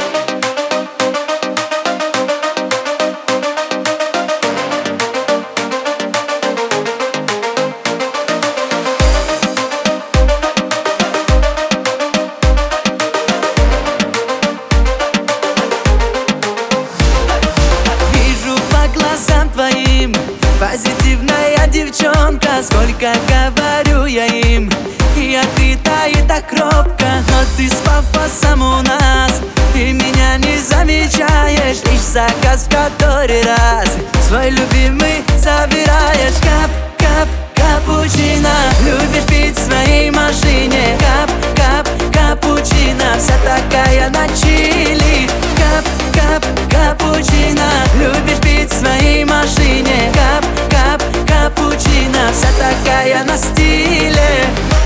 Твоим позитивная девчонка. Сколько говорю я им, и открыто, и так робко. Но ты с пафосом у нас, ты меня не замечаешь. Лишь заказ в который раз свой любимый забираешь. Кап, кап, капучино, любишь пить в своей машине. Кап, кап, капучино, вся такая на чили. Кап, кап, капучино, любишь пить в своей машине. Кап, кап, капучино, вся такая на стиле.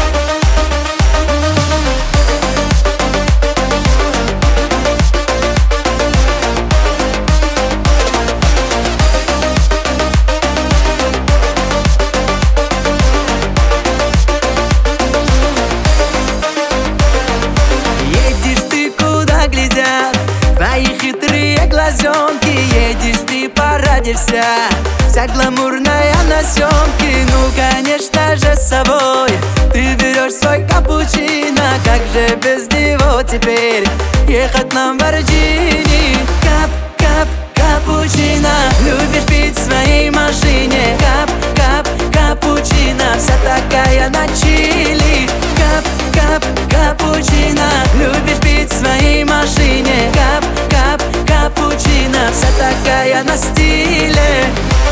Едешь ты куда глядят твои хитрые глазенки. Едешь ты по ради вся гламурная на съемке. Ну, конечно же, с собой ты берешь свой капучино. Как же без него теперь ехать на Lamborghini? Кап, кап, капучино, любишь пить в своей машине. Кап, кап, капучино, вся такая на чили. Кап, кап, капучино, любишь пить в своей машине. Кап, кап, капучино, вся такая на стиле.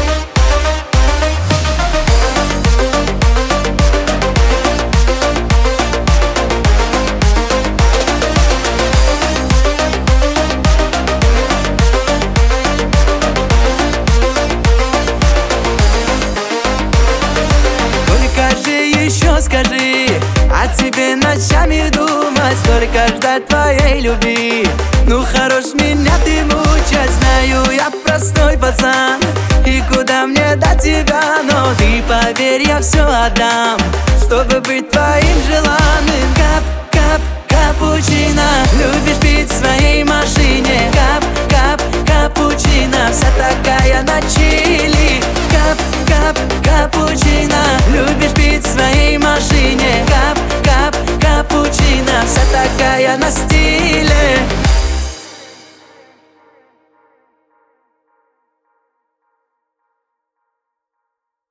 Скажи, о тебе ночами думать, сколько ждать твоей любви. Ну хорош меня ты мучать, знаю я простой пацан, и куда мне до тебя. Но ты поверь, я все отдам, чтобы быть твоим желанным. Кап, кап, капучино, любишь пить в своей машине. Кап, кап, капучино, вся такая на чили. Кап, кап, капучино, любишь